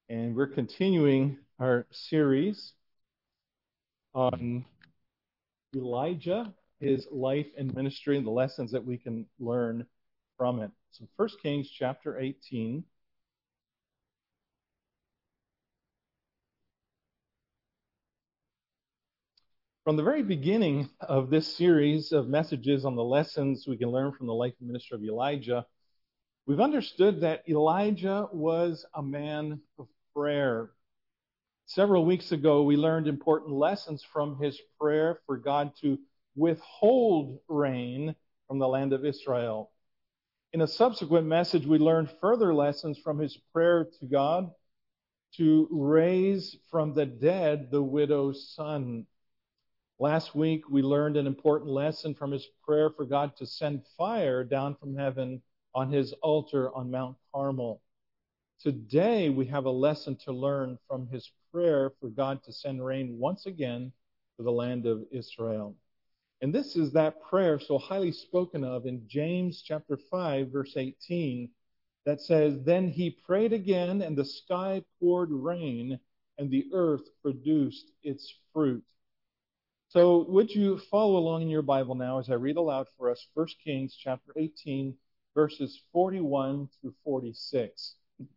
And we're continuing our series on Elijah, his life and ministry, and the lessons that we can learn from it. So 1 Kings chapter 18. From the very beginning of this series of messages on the lessons we can learn from the life and ministry of Elijah, we've understood that Elijah was a man of prayer. Several weeks ago, we learned important lessons from his prayer for God to withhold rain from the land of Israel. In a subsequent message, we learned further lessons from his prayer to God to raise from the dead the widow's son. Last week, we learned an important lesson from his prayer for God to send fire down from heaven on his altar on Mount Carmel. Today, we have a lesson to learn from his prayer for God to send rain once again to the land of Israel. And this is that prayer so highly spoken of in James chapter 5, verse 18, that says, "Then he prayed again, and the sky poured rain, and the earth produced its fruit." So would you follow along in your Bible now as I read aloud for us 1 Kings chapter 18, verses 41 through 46.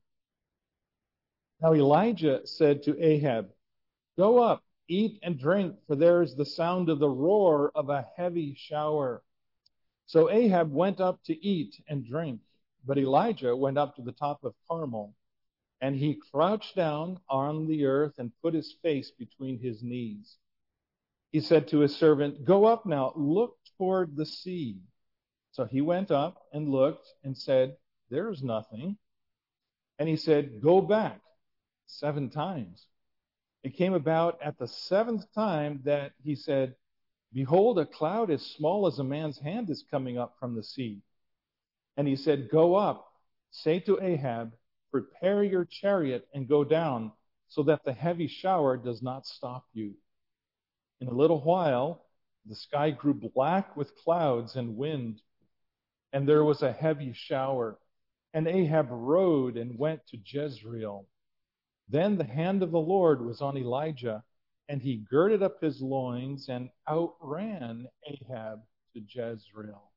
Now Elijah said to Ahab, "Go up, eat and drink, for there is the sound of the roar of a heavy shower." So Ahab went up to eat and drink, but Elijah went up to the top of Carmel, and he crouched down on the earth and put his face between his knees. He said to his servant, "Go up now, look toward the sea." So he went up and looked and said, "There is nothing." And he said, "Go back 7 times." It came about at the 7th time that he said, "Behold, a cloud as small as a man's hand is coming up from the sea." And he said, "Go up, say to Ahab, prepare your chariot and go down, so that the heavy shower does not stop you." In a little while, the sky grew black with clouds and wind, and there was a heavy shower. And Ahab rode and went to Jezreel. Then the hand of the Lord was on Elijah, and he girded up his loins and outran Ahab to Jezreel.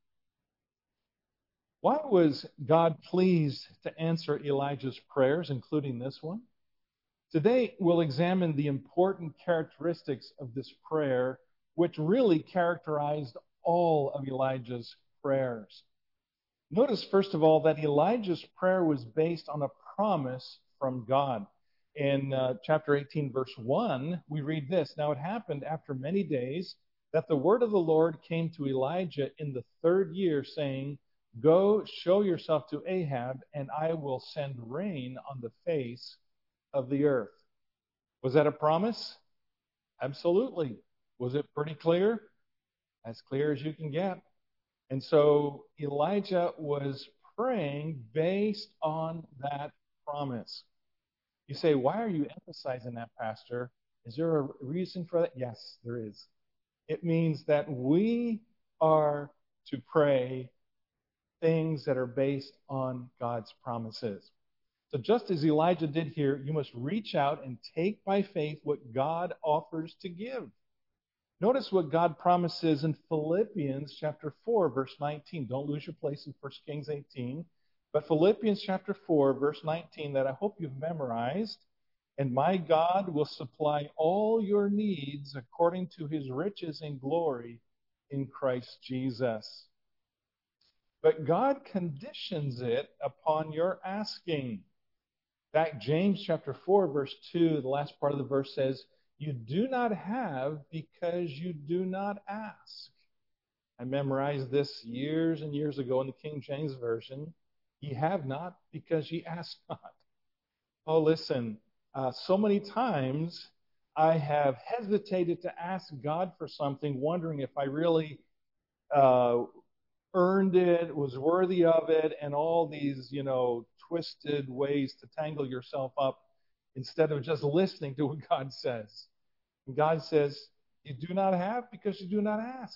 Why was God pleased to answer Elijah's prayers, including this one? Today, we'll examine the important characteristics of this prayer, which really characterized all of Elijah's prayers. Notice, first of all, that Elijah's prayer was based on a promise from God. In chapter 18, verse 1, we read this: "Now it happened after many days that the word of the Lord came to Elijah in the 3rd year, saying, 'Go, show yourself to Ahab, and I will send rain on the face of the earth.'" Was that a promise? Absolutely. Was it pretty clear? As clear as you can get. And so Elijah was praying based on that promise. You say, "Why are you emphasizing that, Pastor? Is there a reason for that?" Yes, there is. It means that we are to pray things that are based on God's promises. So just as Elijah did here, you must reach out and take by faith what God offers to give. Notice what God promises in Philippians chapter 4, verse 19. Don't lose your place in 1 Kings 18. But Philippians chapter 4, verse 19, that I hope you've memorized. "And my God will supply all your needs according to his riches in glory in Christ Jesus." But God conditions it upon your asking. In fact, James chapter 4, verse 2, the last part of the verse says, "You do not have because you do not ask." I memorized this years and years ago in the King James Version. "Ye have not because ye ask not." Oh, listen, so many times I have hesitated to ask God for something, wondering if I really uh, earned it, was worthy of it, and all these, twisted ways to tangle yourself up instead of just listening to what God says. And God says, "You do not have because you do not ask."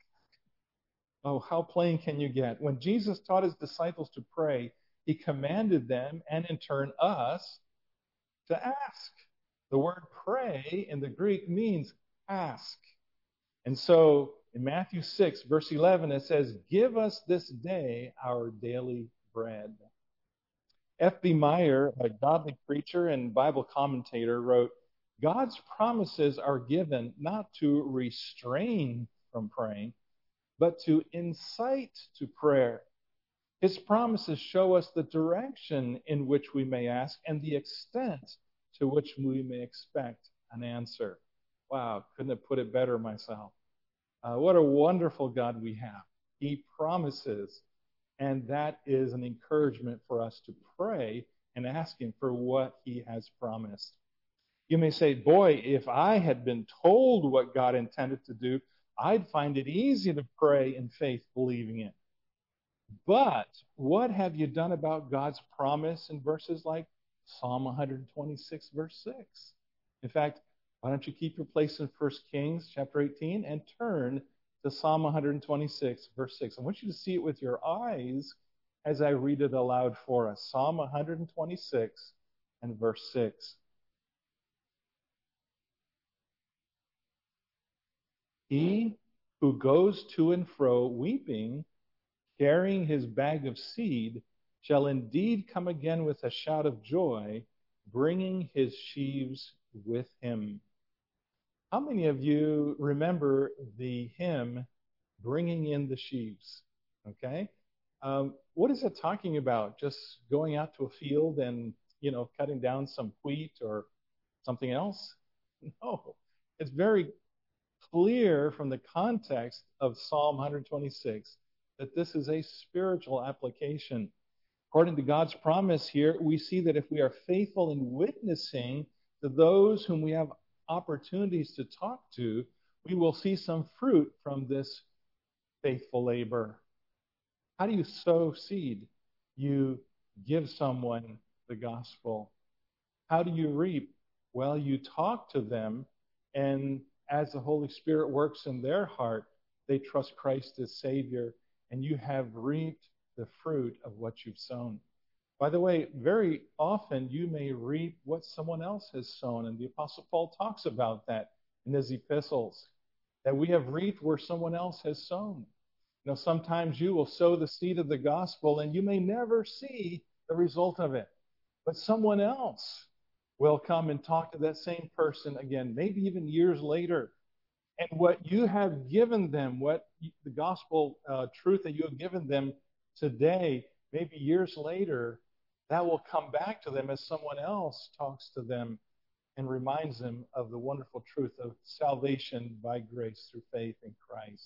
Oh, how plain can you get? When Jesus taught his disciples to pray, he commanded them, and in turn us, to ask. The word pray in the Greek means ask. And so in Matthew 6, verse 11, it says, "Give us this day our daily bread." F.B. Meyer, a godly preacher and Bible commentator, wrote, "God's promises are given not to restrain from praying, but to incite to prayer. His promises show us the direction in which we may ask and the extent to which we may expect an answer." Wow, couldn't have put it better myself. What a wonderful God we have. He promises, and that is an encouragement for us to pray and ask Him for what He has promised. You may say, boy, if I had been told what God intended to do, I'd find it easy to pray in faith, believing it. But what have you done about God's promise in verses like Psalm 126, verse 6? In fact, why don't you keep your place in 1 Kings chapter 18 and turn to Psalm 126, verse 6. I want you to see it with your eyes as I read it aloud for us. Psalm 126 and verse 6. "He who goes to and fro weeping, carrying his bag of seed, shall indeed come again with a shout of joy, bringing his sheaves with him." How many of you remember the hymn, "Bringing in the Sheaves"? Okay. What is it talking about? Just going out to a field and, cutting down some wheat or something else? No. It's very clear from the context of Psalm 126 that this is a spiritual application. According to God's promise here, we see that if we are faithful in witnessing to those whom we have opportunities to talk to, we will see some fruit from this faithful labor. How do you sow seed? You give someone the gospel. How do you reap? Well, you talk to them, and as the Holy Spirit works in their heart, they trust Christ as Savior, and you have reaped the fruit of what you've sown. By the way, very often you may reap what someone else has sown, and the Apostle Paul talks about that in his epistles, that we have reaped where someone else has sown. Sometimes you will sow the seed of the gospel, and you may never see the result of it, but someone else will come and talk to that same person again, maybe even years later. And what you have given them, what the gospel truth that you have given them today, maybe years later, that will come back to them as someone else talks to them and reminds them of the wonderful truth of salvation by grace through faith in Christ.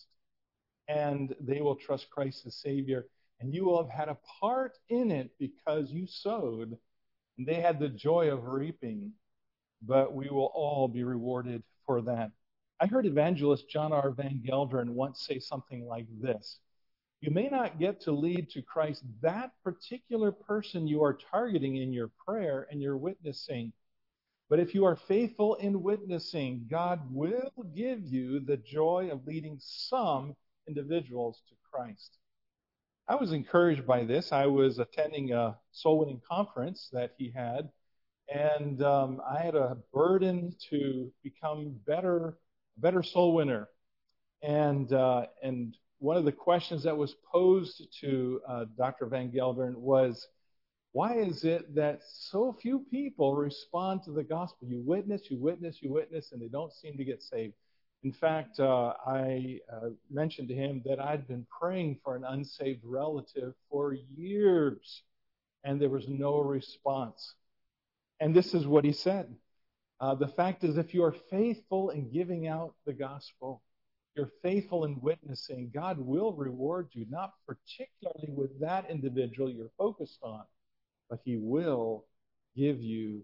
And they will trust Christ as Savior. And you will have had a part in it because you sowed, and they had the joy of reaping. But we will all be rewarded for that. I heard evangelist John R. Van Gelderen once say something like this: "You may not get to lead to Christ that particular person you are targeting in your prayer and your witnessing. But if you are faithful in witnessing, God will give you the joy of leading some individuals to Christ." I was encouraged by this. I was attending a soul winning conference that he had, and I had a burden to become a better soul winner. And one of the questions that was posed to Dr. Van Gelderen was, why is it that so few people respond to the gospel? You witness, you witness, you witness, and they don't seem to get saved. In fact, I mentioned to him that I'd been praying for an unsaved relative for years, and there was no response. And this is what he said. The fact is, if you are faithful in giving out the gospel, you're faithful in witnessing, God will reward you, not particularly with that individual you're focused on, but He will give you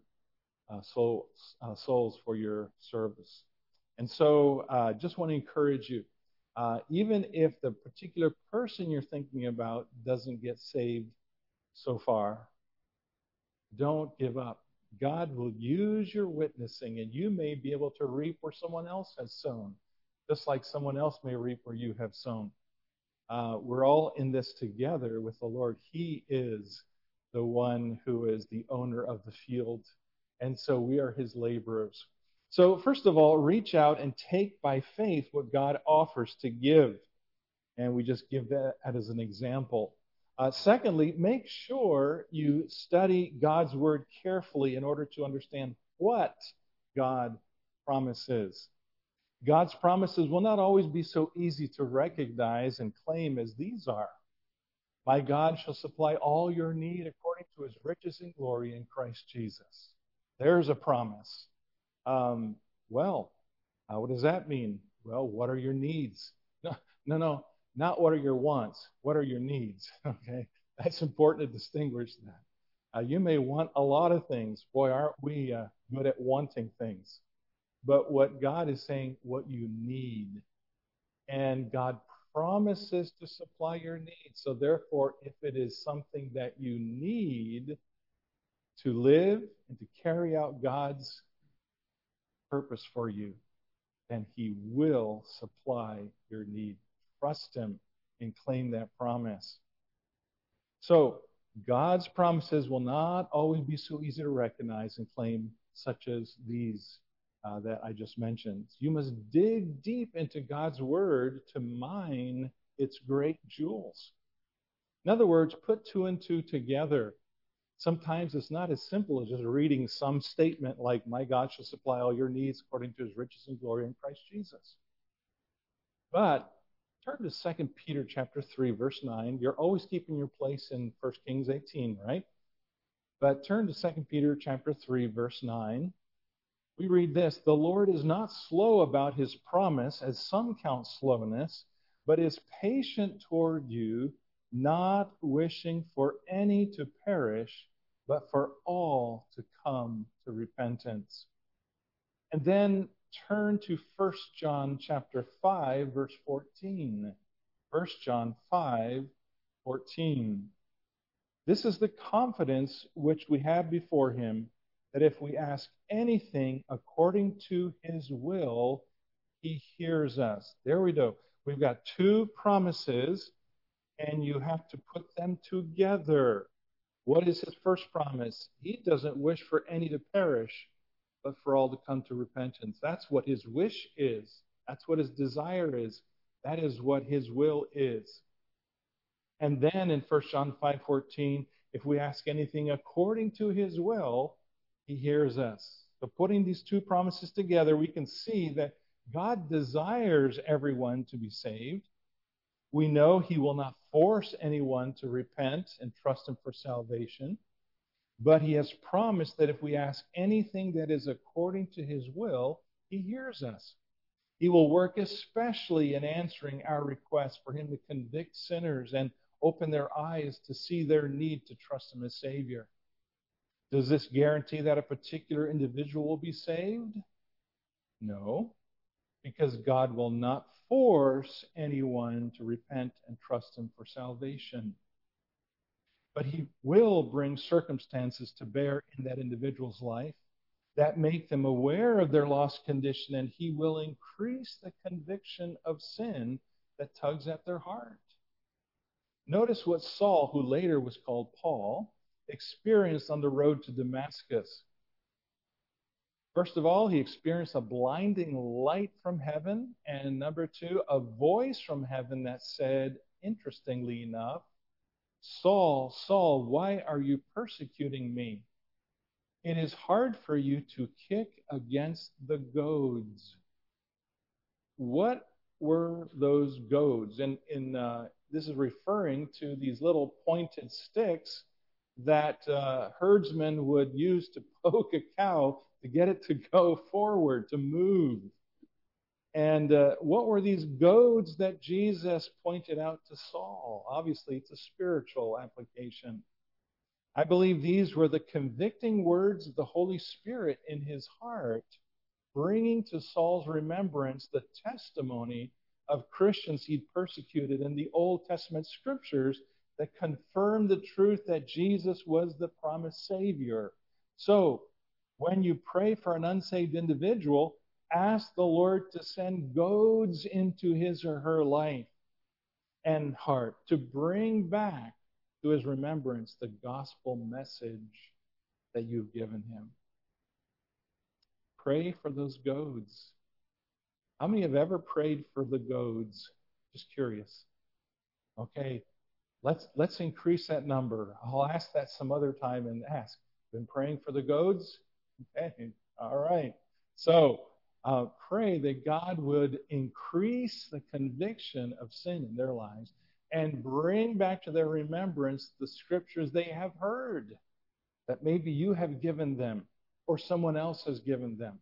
souls for your service. And so just want to encourage you, even if the particular person you're thinking about doesn't get saved so far, don't give up. God will use your witnessing, and you may be able to reap where someone else has sown, just like someone else may reap where you have sown. We're all in this together with the Lord. He is the one who is the owner of the field, And so we are his laborers. So, first of all, reach out and take by faith what God offers to give. And we just give that as an example. Secondly, make sure you study God's word carefully in order to understand what God promises. God's promises will not always be so easy to recognize and claim as these are. My God shall supply all your need according to his riches and glory in Christ Jesus. There's a promise. Um, well, what does that mean? Well, what are your needs? No, not what are your wants. What are your needs? Okay, that's important to distinguish that. You may want a lot of things. Boy, aren't we good at wanting things? But what God is saying, what you need. And God promises to supply your needs. So therefore, if it is something that you need to live and to carry out God's purpose for you, then he will supply your need. Trust him and claim that promise. So God's promises will not always be so easy to recognize and claim, such as these that I just mentioned. You must dig deep into God's word to mine its great jewels. In other words, put two and two together. Sometimes it's not as simple as just reading some statement like, my God shall supply all your needs according to his riches and glory in Christ Jesus. But turn to 2 Peter chapter 3, verse 9. You're always keeping your place in 1 Kings 18, right? But turn to 2 Peter chapter 3, verse 9. We read this, the Lord is not slow about his promise, as some count slowness, but is patient toward you, not wishing for any to perish, but for all to come to repentance. And then turn to 1 John chapter 5, verse 14. 1 John 5, 14. This is the confidence which we have before him, that if we ask anything according to his will, he hears us. There we go. We've got two promises, and you have to put them together. What is his first promise? He doesn't wish for any to perish, but for all to come to repentance. That's what his wish is. That's what his desire is. That is what his will is. And then in 1 John 5:14, if we ask anything according to his will, he hears us. So putting these two promises together, we can see that God desires everyone to be saved. We know he will not force anyone to repent and trust him for salvation. But he has promised that if we ask anything that is according to his will, he hears us. He will work especially in answering our requests for him to convict sinners and open their eyes to see their need to trust him as Savior. Does this guarantee that a particular individual will be saved? No, because God will not force anyone to repent and trust him for salvation. But he will bring circumstances to bear in that individual's life that make them aware of their lost condition, and he will increase the conviction of sin that tugs at their heart. Notice what Saul, who later was called Paul, experienced on the road to Damascus. First of all, he experienced a blinding light from heaven, and number two, a voice from heaven that said, interestingly enough, Saul, Saul, why are you persecuting me? It is hard for you to kick against the goads. What were those goads? And this is referring to these little pointed sticks that herdsmen would use to poke a cow to get it to go forward, to move. And what were these goads that Jesus pointed out to Saul? Obviously, it's a spiritual application. I believe these were the convicting words of the Holy Spirit in his heart, bringing to Saul's remembrance the testimony of Christians he'd persecuted in the Old Testament scriptures that confirmed the truth that Jesus was the promised Savior. So, when you pray for an unsaved individual, ask the Lord to send goads into his or her life and heart to bring back to his remembrance the gospel message that you've given him. pray for those goads. How many have ever prayed for the goads? Just curious. Okay, let's increase that number. I'll ask that some other time and ask. Been praying for the goads? Okay, all right. So pray that God would increase the conviction of sin in their lives and bring back to their remembrance the scriptures they have heard that maybe you have given them or someone else has given them.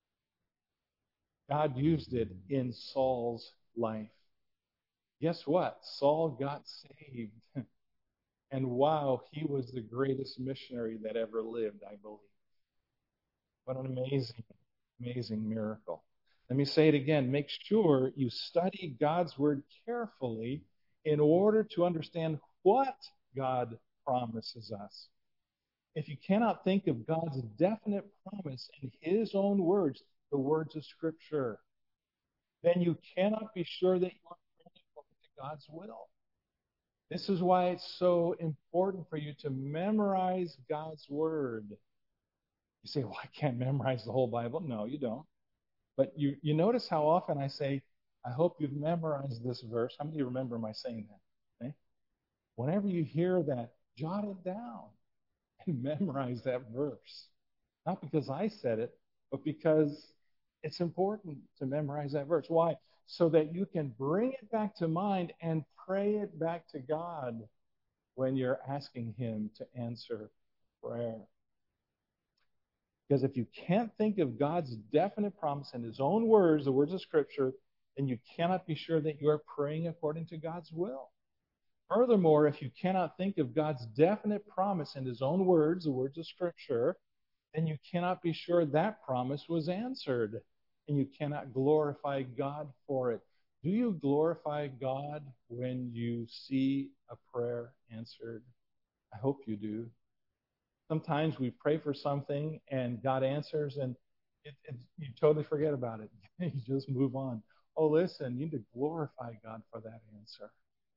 God used it in Saul's life. Guess what? Saul got saved. And wow, he was the greatest missionary that ever lived, I believe. What an amazing, amazing miracle. Let me say it again. Make sure you study God's word carefully in order to understand what God promises us. If you cannot think of God's definite promise in his own words, the words of Scripture, then you cannot be sure that you are praying according to God's will. This is why it's so important for you to memorize God's word. You say, well, I can't memorize the whole Bible. No, you don't. But you notice how often I say, I hope you've memorized this verse. How many of you remember my saying that? Okay? Whenever you hear that, jot it down and memorize that verse. Not because I said it, but because it's important to memorize that verse. Why? So that you can bring it back to mind and pray it back to God when you're asking him to answer prayer. Because if you can't think of God's definite promise in his own words, the words of Scripture, then you cannot be sure that you are praying according to God's will. Furthermore, if you cannot think of God's definite promise in his own words, the words of Scripture, then you cannot be sure that promise was answered, and you cannot glorify God for it. Do you glorify God when you see a prayer answered? I hope you do. Sometimes we pray for something and God answers, and you totally forget about it. You just move on. Oh, listen, you need to glorify God for that answer.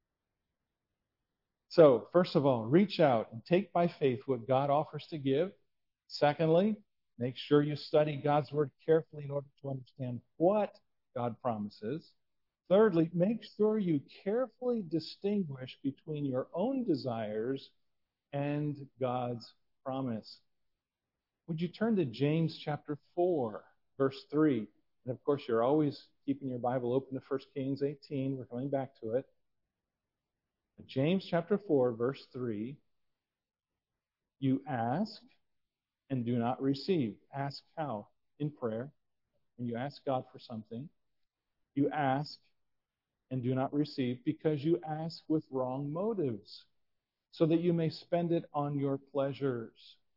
So, first of all, reach out and take by faith what God offers to give. Secondly, make sure you study God's word carefully in order to understand what God promises. Thirdly, make sure you carefully distinguish between your own desires and God's promise. Would you turn to James chapter 4, verse 3? And of course, you're always keeping your Bible open to 1 Kings 18. We're coming back to it. James chapter 4, verse 3. You ask and do not receive. Ask how? In prayer. When you ask God for something, you ask and do not receive because you ask with wrong motives, so that you may spend it on your pleasures.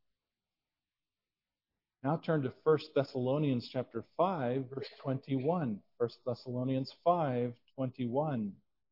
Now turn to 1 Thessalonians chapter 5, verse 21. 1 Thessalonians 5, 21.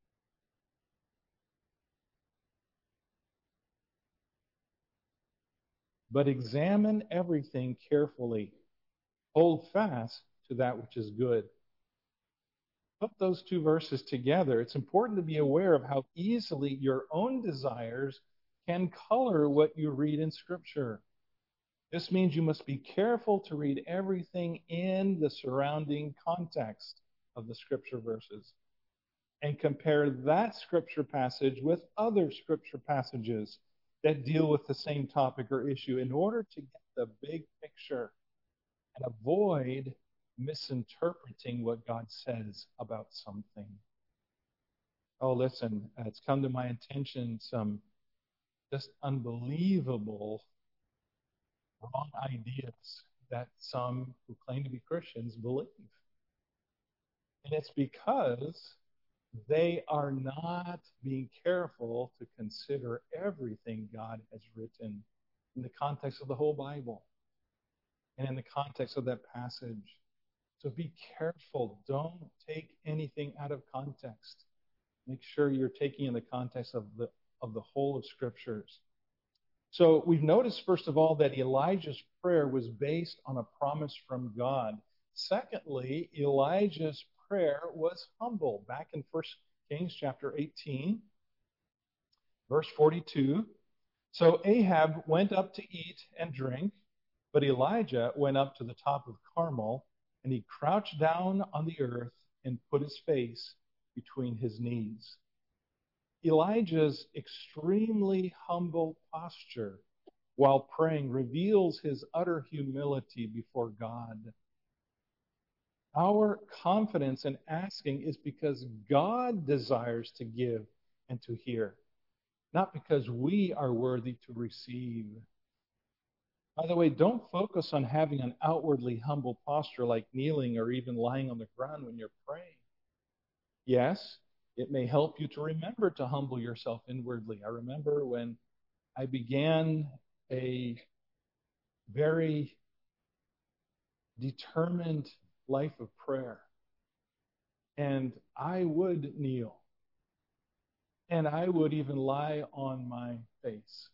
But examine everything carefully. Hold fast to that which is good. Put those two verses together. It's important to be aware of how easily your own desires can color what you read in Scripture. This means you must be careful to read everything in the surrounding context of the Scripture verses and compare that Scripture passage with other Scripture passages that deal with the same topic or issue in order to get the big picture and avoid misinterpreting what God says about something. Oh, listen, it's come to my attention some just unbelievable wrong ideas that some who claim to be Christians believe. And it's because they are not being careful to consider everything God has written in the context of the whole Bible and in the context of that passage. So be careful. Don't take anything out of context. Make sure you're taking in the context of the whole of Scriptures. So we've noticed, first of all, that Elijah's prayer was based on a promise from God. Secondly, Elijah's prayer was humble. Back in 1 Kings chapter 18, verse 42. So Ahab went up to eat and drink, But Elijah went up to the top of Carmel, and he crouched down on the earth and put his face between his knees. Elijah's extremely humble posture while praying reveals his utter humility before God. Our confidence in asking is because God desires to give and to hear, not because we are worthy to receive. By the way, don't focus on having an outwardly humble posture like kneeling or even lying on the ground when you're praying. Yes, it may help you to remember to humble yourself inwardly. I remember when I began a very determined life of prayer, and I would kneel, and I would even lie on my face.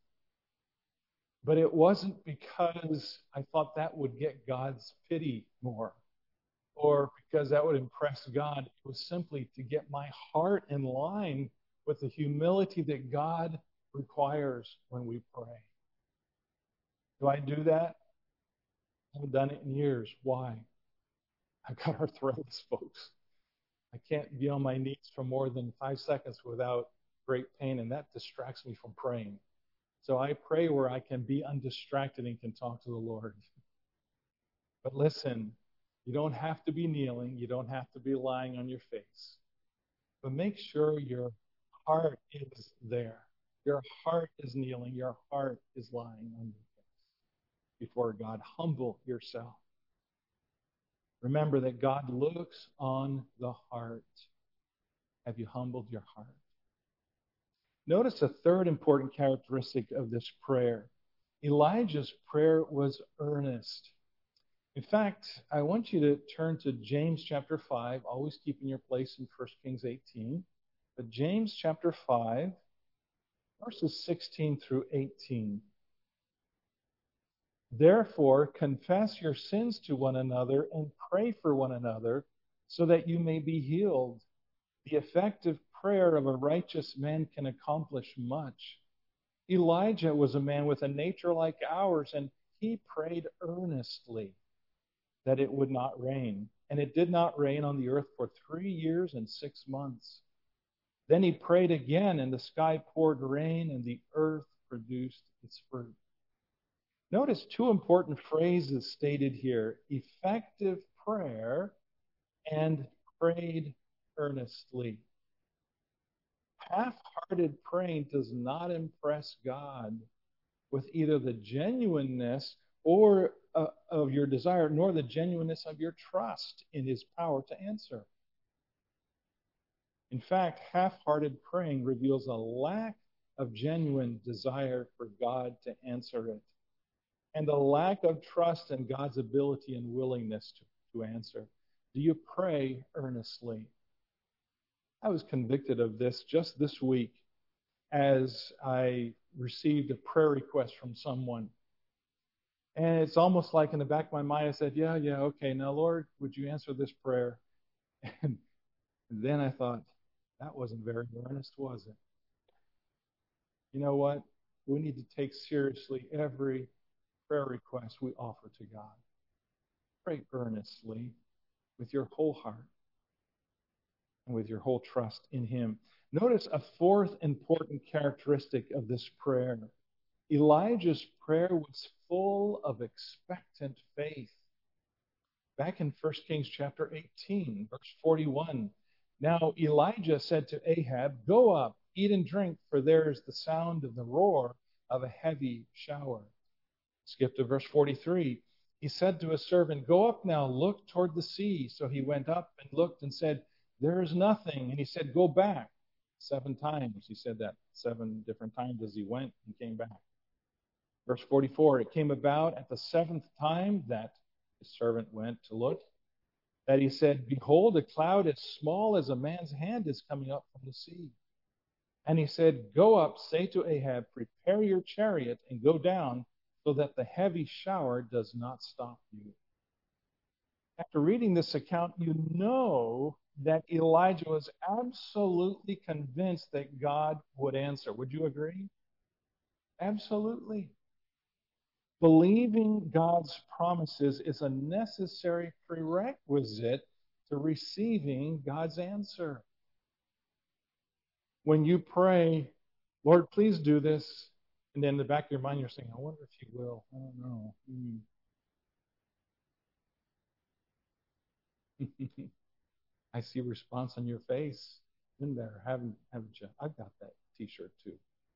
But it wasn't because I thought that would get God's pity more or because that would impress God. It was simply to get my heart in line with the humility that God requires when we pray. Do I do that? I haven't done it in years. Why? I've got arthritis, folks. I can't be on my knees for more than 5 seconds without great pain, and that distracts me from praying. So I pray where I can be undistracted and can talk to the Lord. But listen, you don't have to be kneeling. You don't have to be lying on your face. But make sure your heart is there. Your heart is kneeling. Your heart is lying on your face before God. Humble yourself. Remember that God looks on the heart. Have you humbled your heart? Notice a third important characteristic of this prayer. Elijah's prayer was earnest. In fact, I want you to turn to James chapter 5, always keeping your place in 1 Kings 18. But James chapter 5, verses 16 through 18. Therefore, confess your sins to one another and pray for one another so that you may be healed. The effective prayer of a righteous man can accomplish much. Elijah was a man with a nature like ours, and he prayed earnestly that it would not rain. And it did not rain on the earth for 3 years and 6 months. Then he prayed again, and the sky poured rain, and the earth produced its fruit. Notice two important phrases stated here: effective prayer and prayed earnestly. Half-hearted praying does not impress God with either the genuineness or of your desire, nor the genuineness of your trust in his power to answer. In fact, half-hearted praying reveals a lack of genuine desire for God to answer it, and a lack of trust in God's ability and willingness to answer. Do you pray earnestly? I was convicted of this just this week as I received a prayer request from someone. And it's almost like in the back of my mind, I said, yeah, okay. Now, Lord, would you answer this prayer? And then I thought, that wasn't very earnest, was it? You know what? We need to take seriously every prayer request we offer to God. Pray earnestly with your whole heart and with your whole trust in him. Notice a fourth important characteristic of this prayer. Elijah's prayer was full of expectant faith. Back in 1 Kings chapter 18, verse 41, now Elijah said to Ahab, go up, eat and drink, for there is the sound of the roar of a heavy shower. Skip to verse 43. He said to his servant, go up now, look toward the sea. So he went up and looked and said, there is nothing. And he said, go back. 7 times. He said that 7 different times as he went and came back. Verse 44, it came about at the 7th time that his servant went to look, that he said, behold, a cloud as small as a man's hand is coming up from the sea. And he said, go up, say to Ahab, prepare your chariot and go down, so that the heavy shower does not stop you. After reading this account, you know that Elijah was absolutely convinced that God would answer. Would you agree? Absolutely. Believing God's promises is a necessary prerequisite to receiving God's answer. When you pray, Lord, please do this, and then in the back of your mind you're saying, I wonder if you will. I don't know. I see a response on your face. In there, haven't you? I've got that T-shirt too.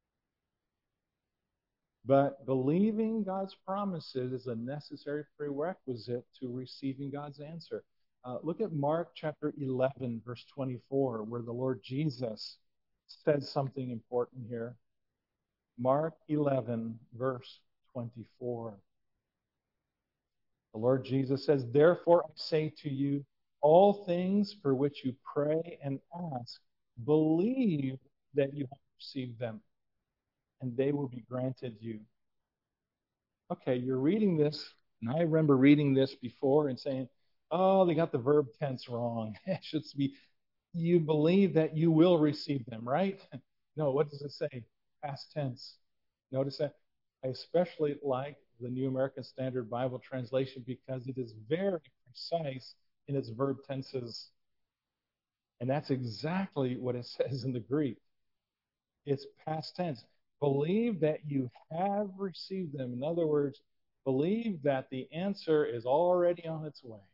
But believing God's promises is a necessary prerequisite to receiving God's answer. Look at Mark chapter 11, verse 24, where the Lord Jesus says something important here. Mark 11, verse 24. The Lord Jesus says, therefore I say to you, all things for which you pray and ask, believe that you have received them, and they will be granted you. Okay, you're reading this, and I remember reading this before and saying, oh, they got the verb tense wrong. It should be, you believe that you will receive them, right? No, what does it say? Past tense. Notice that. I especially like the New American Standard Bible translation because it is very precise in its verb tenses. And that's exactly what it says in the Greek. It's past tense. Believe that you have received them. In other words, believe that the answer is already on its way.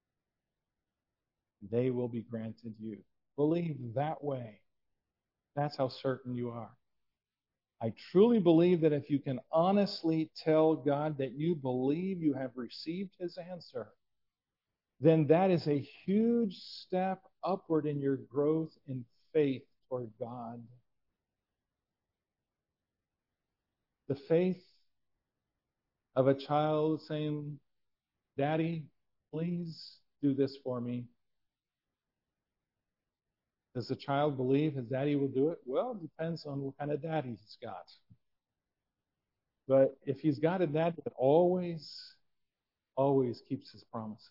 They will be granted you. Believe that way. That's how certain you are. I truly believe that if you can honestly tell God that you believe you have received his answer, then that is a huge step upward in your growth in faith toward God. The faith of a child saying, Daddy, please do this for me. Does the child believe his daddy will do it? Well, it depends on what kind of daddy he's got. But if he's got a dad that always keeps his promises,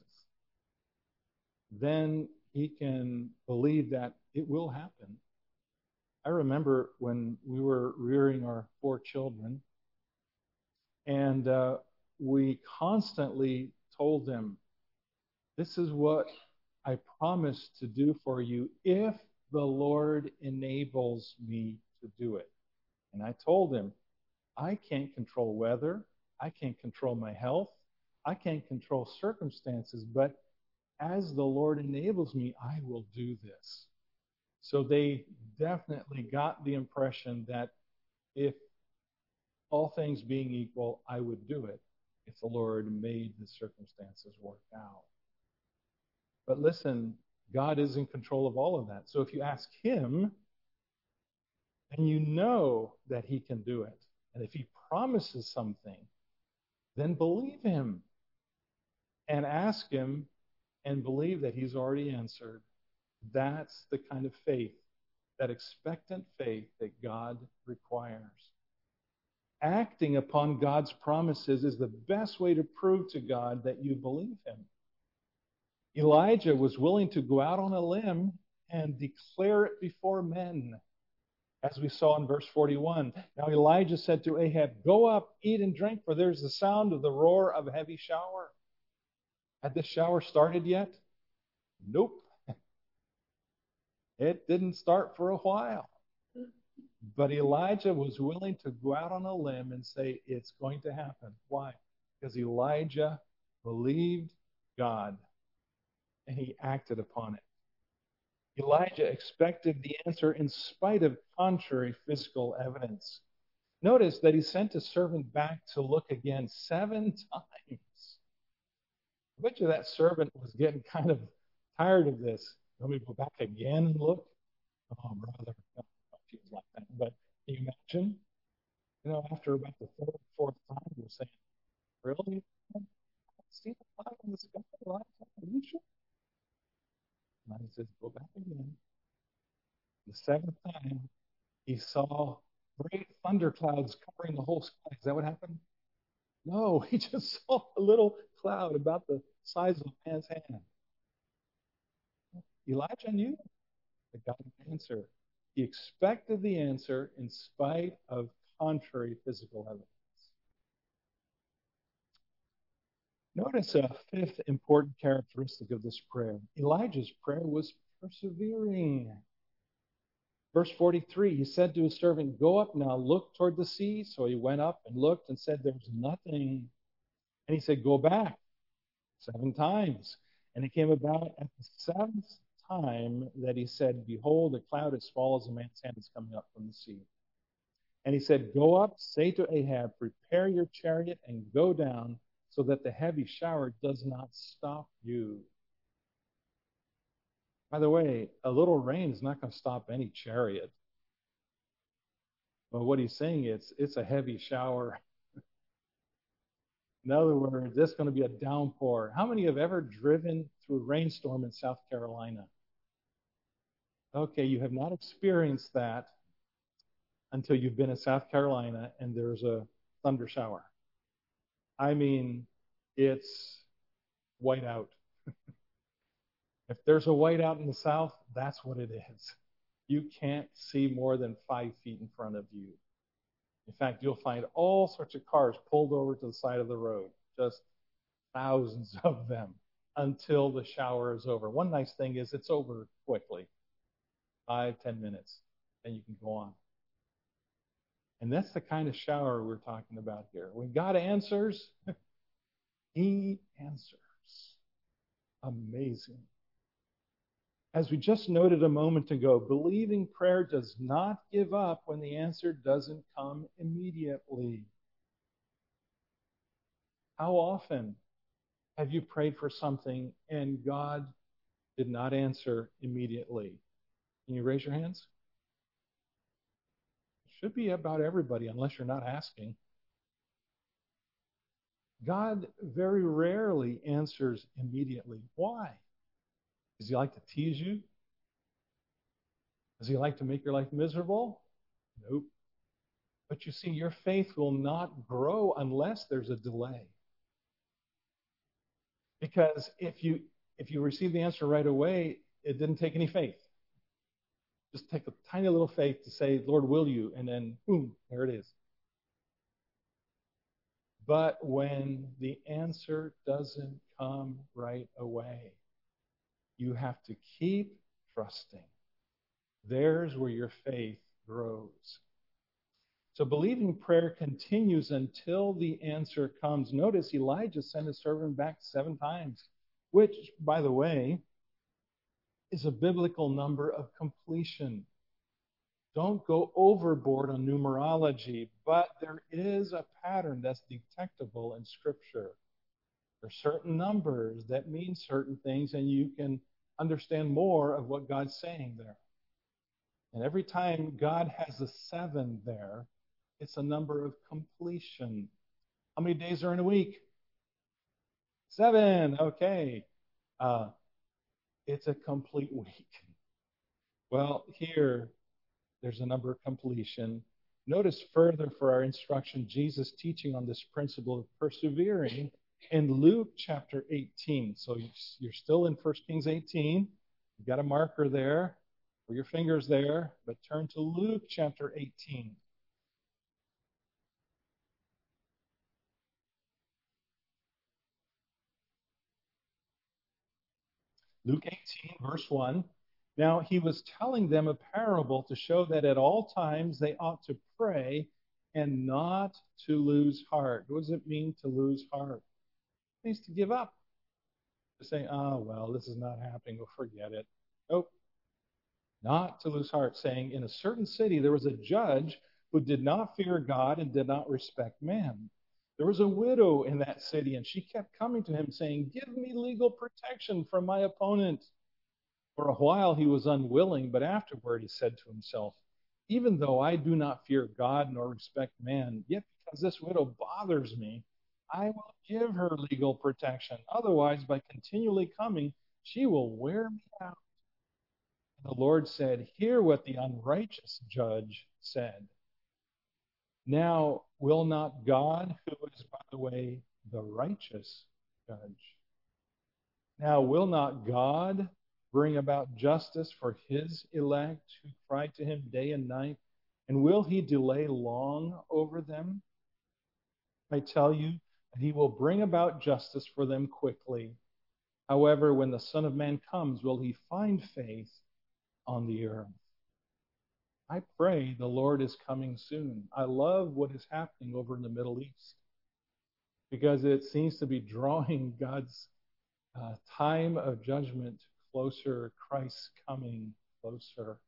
then he can believe that it will happen. I remember when we were rearing our 4 children, and we constantly told them, this is what I promise to do for you if the Lord enables me to do it. And I told him, I can't control weather. I can't control my health. I can't control circumstances. But as the Lord enables me, I will do this. So they definitely got the impression that if all things being equal, I would do it if the Lord made the circumstances work out. But listen, God is in control of all of that. So if you ask him, and you know that he can do it, and if he promises something, then believe him and ask him and believe that he's already answered. That's the kind of faith, that expectant faith that God requires. Acting upon God's promises is the best way to prove to God that you believe him. Elijah was willing to go out on a limb and declare it before men, as we saw in verse 41. Now Elijah said to Ahab, go up, eat and drink, for there's the sound of the roar of a heavy shower. Had this shower started yet? Nope. It didn't start for a while. But Elijah was willing to go out on a limb and say, it's going to happen. Why? Because Elijah believed God and he acted upon it. Elijah expected the answer in spite of contrary physical evidence. Notice that he sent a servant back to look again 7 times. I bet you that servant was getting kind of tired of this. Let me go back again and look. Oh, brother. No, she was like that. But can you imagine? After about the 3rd or 4th time, you're saying, really? I see the cloud in the sky. Are you sure? And he says, go back again. The 7th time, he saw great thunderclouds covering the whole sky. Is that what happened? No, he just saw a little cloud about the size of a man's hand. Elijah knew that God would answer. He expected the answer in spite of contrary physical evidence. Notice a fifth important characteristic of this prayer. Elijah's prayer was persevering. Verse 43, he said to his servant, "Go up now, look toward the sea." So he went up and looked and said, "There's nothing." And he said, "Go back 7 times." And it came about at the seventh time that he said, "Behold, a cloud as small as a man's hand is coming up from the sea." And he said, "Go up, say to Ahab, prepare your chariot and go down, so that the heavy shower does not stop you." By the way, a little rain is not going to stop any chariot. But what he's saying is it's a heavy shower. In other words, it's going to be a downpour. How many have ever driven through a rainstorm in South Carolina? Okay, you have not experienced that until you've been in South Carolina and there's a thunder shower. I mean, it's whiteout. If there's a whiteout in the South, that's what it is. You can't see more than 5 feet in front of you. In fact, you'll find all sorts of cars pulled over to the side of the road, just thousands of them until the shower is over. One nice thing is it's over quickly, 5, 10 minutes, and you can go on. And that's the kind of shower we're talking about here. When God answers, he answers. Amazing. As we just noted a moment ago, believing prayer does not give up when the answer doesn't come immediately. How often have you prayed for something and God did not answer immediately? Can you raise your hands? It should be about everybody, unless you're not asking. God very rarely answers immediately. Why? Does he like to tease you? Does he like to make your life miserable? Nope. But you see, your faith will not grow unless there's a delay. Because if you receive the answer right away, it didn't take any faith. Just take a tiny little faith to say, "Lord, will you?" And then, boom, there it is. But when the answer doesn't come right away, you have to keep trusting. There's where your faith grows. So believing prayer continues until the answer comes. Notice Elijah sent his servant back 7 times, which, by the way, is a biblical number of completion. Don't go overboard on numerology, but there is a pattern that's detectable in Scripture. There are certain numbers that mean certain things, and you can understand more of what God's saying there. And every time God has a 7 there, it's a number of completion. How many days are in a week? 7. Okay. It's a complete week. Well, here, there's a number of completion. Notice further for our instruction, Jesus teaching on this principle of persevering in Luke chapter 18. So you're still in 1 Kings 18. You've got a marker there, or your finger's there, but turn to Luke chapter 18. Luke 18, verse 1. Now he was telling them a parable to show that at all times they ought to pray and not to lose heart. What does it mean to lose heart? It means to give up. To say, "Oh, well, this is not happening. We'll forget it." Nope. Not to lose heart, saying, "In a certain city there was a judge who did not fear God and did not respect man. There was a widow in that city, and she kept coming to him, saying, 'Give me legal protection from my opponent.' For a while he was unwilling, but afterward he said to himself, 'Even though I do not fear God nor respect man, yet because this widow bothers me, I will give her legal protection. Otherwise, by continually coming, she will wear me out.' And the Lord said, 'Hear what the unrighteous judge said. Now, will not God, who is, by the way, the righteous judge, now will not God bring about justice for his elect who cry to him day and night? And will he delay long over them? I tell you, and he will bring about justice for them quickly. However, when the Son of Man comes, will he find faith on the earth? I pray the Lord is coming soon. I love what is happening over in the Middle East because it seems to be drawing God's time of judgment closer, Christ's coming closer.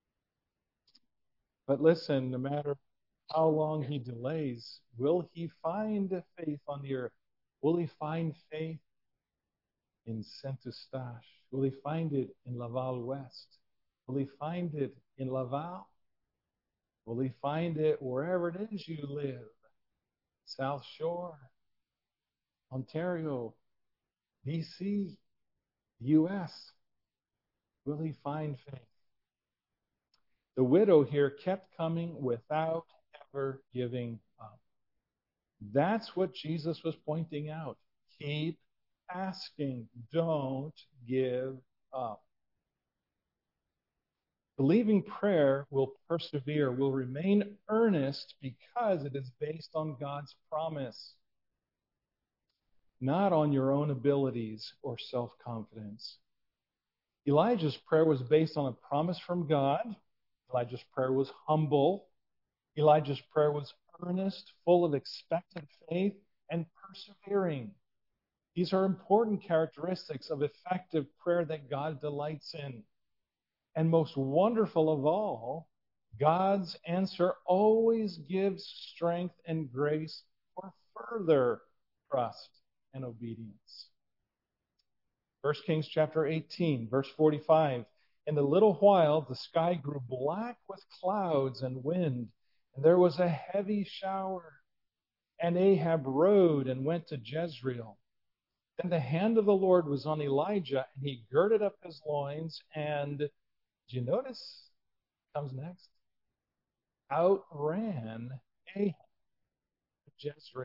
But listen, no matter how long he delays, will he find faith on the earth? Will he find faith in Saint-Eustache? Will he find it in Laval West? Will he find it in Laval? Will he find it wherever it is you live? South Shore, Ontario, BC, US. Will he find faith? The widow here kept coming without ever giving up. That's what Jesus was pointing out. Keep asking. Don't give up. Believing prayer will persevere, will remain earnest because it is based on God's promise, not on your own abilities or self-confidence. Elijah's prayer was based on a promise from God. Elijah's prayer was humble. Elijah's prayer was earnest, full of expectant faith, and persevering. These are important characteristics of effective prayer that God delights in. And most wonderful of all, God's answer always gives strength and grace for further trust and obedience. 1 Kings chapter 18, verse 45. In a little while, the sky grew black with clouds and wind, and there was a heavy shower. And Ahab rode and went to Jezreel. Then the hand of the Lord was on Elijah, and he girded up his loins, and, do you notice what comes next? Outran Ahab to Jezreel.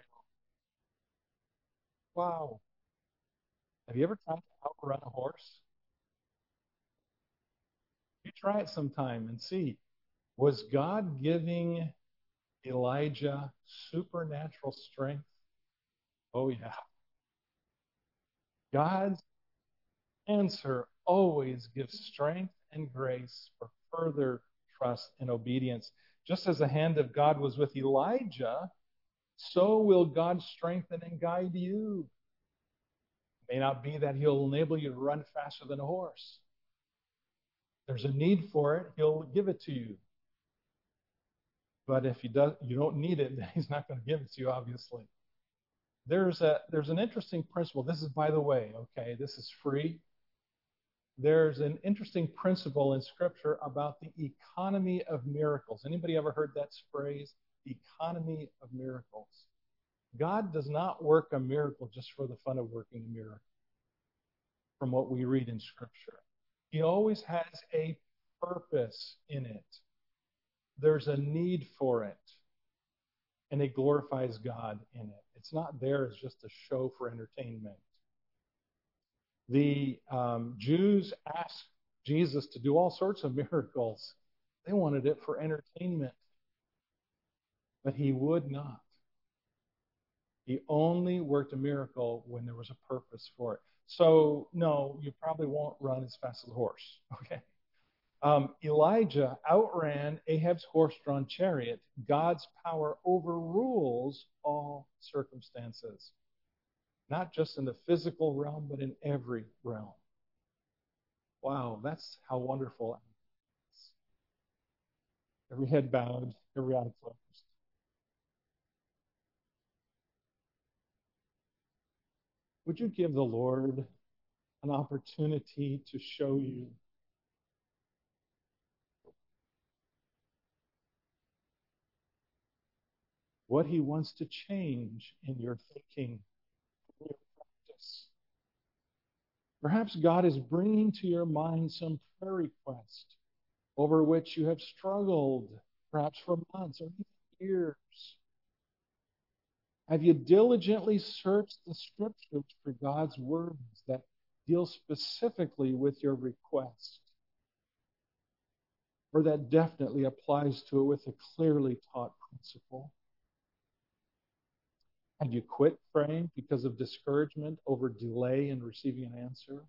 Wow. Have you ever tried to outrun a horse? You try it sometime and see. Was God giving Elijah supernatural strength? Oh, yeah. God's answer always gives strength and grace for further trust and obedience. Just as the hand of God was with Elijah, so will God strengthen and guide you. It may not be that he'll enable you to run faster than a horse. There's a need for it, he'll give it to you. But if you don't need it, then he's not going to give it to you, obviously. There's an interesting principle. This is, by the way, okay, this is free. There's an interesting principle in Scripture about the economy of miracles. Anybody ever heard that phrase? Economy of miracles. God does not work a miracle just for the fun of working a miracle, from what we read in Scripture. He always has a purpose in it. There's a need for it, and it glorifies God in it. It's not there as just a show for entertainment. The Jews asked Jesus to do all sorts of miracles. They wanted it for entertainment, but he would not. He only worked a miracle when there was a purpose for it. So, no, you probably won't run as fast as a horse, okay? Elijah outran Ahab's horse-drawn chariot. God's power overrules all circumstances, not just in the physical realm, but in every realm. Wow, that's how wonderful. Every head bowed, every eye closed. Would you give the Lord an opportunity to show you what he wants to change in your thinking, in your practice? Perhaps God is bringing to your mind some prayer request over which you have struggled, perhaps for months or even years. Have you diligently searched the Scriptures for God's words that deal specifically with your request, or that definitely applies to it with a clearly taught principle? Have you quit praying because of discouragement over delay in receiving an answer?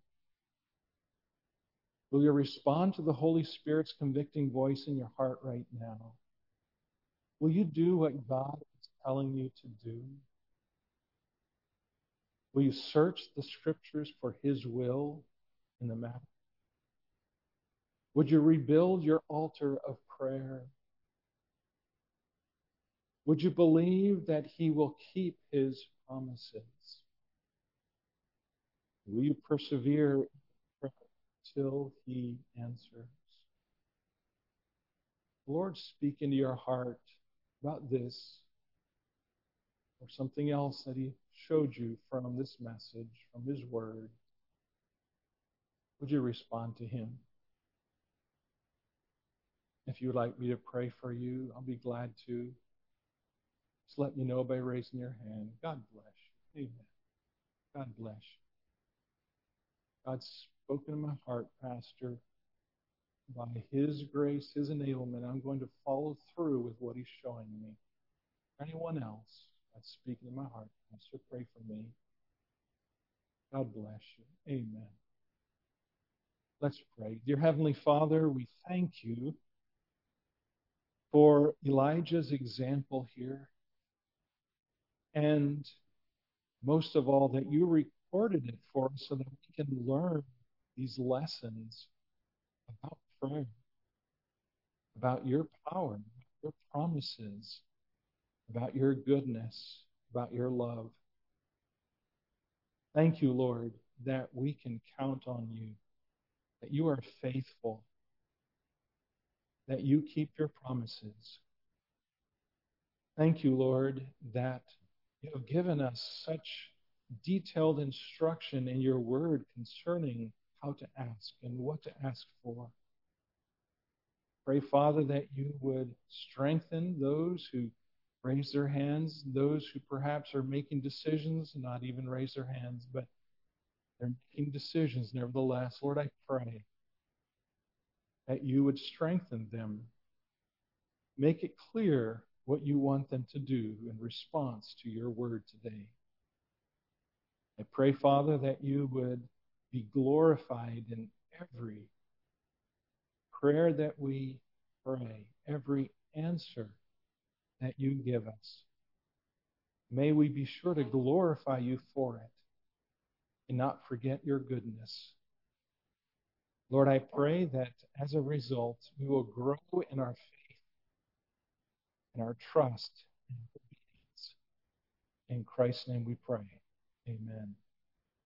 Will you respond to the Holy Spirit's convicting voice in your heart right now? Will you do what God is telling you to do? Will you search the Scriptures for His will in the matter? Would you rebuild your altar of prayer? Would you believe that He will keep His promises? Will you persevere till He answers? Lord, speak into your heart about this or something else that He showed you from this message, from His Word. Would you respond to Him? If you would like me to pray for you, I'll be glad to. Just let me know by raising your hand. God bless you. Amen. God bless you. God's spoken in my heart, Pastor. By His grace, His enablement, I'm going to follow through with what He's showing me. Anyone else, God's speaking in my heart. Pastor, pray for me. God bless you. Amen. Let's pray. Dear Heavenly Father, we thank you for Elijah's example here. And most of all, that you recorded it for us so that we can learn these lessons about prayer, about your power, your promises, about your goodness, about your love. Thank you, Lord, that we can count on you, that you are faithful, that you keep your promises. Thank you, Lord, that you have given us such detailed instruction in your word concerning how to ask and what to ask for. Pray, Father, that you would strengthen those who raise their hands, those who perhaps are making decisions, not even raise their hands, but they're making decisions nevertheless. Lord, I pray that you would strengthen them. Make it clear what you want them to do in response to your word today. I pray, Father, that you would be glorified in every prayer that we pray, every answer that you give us. May we be sure to glorify you for it and not forget your goodness. Lord, I pray that as a result, we will grow in our faith and our trust and obedience. In Christ's name we pray.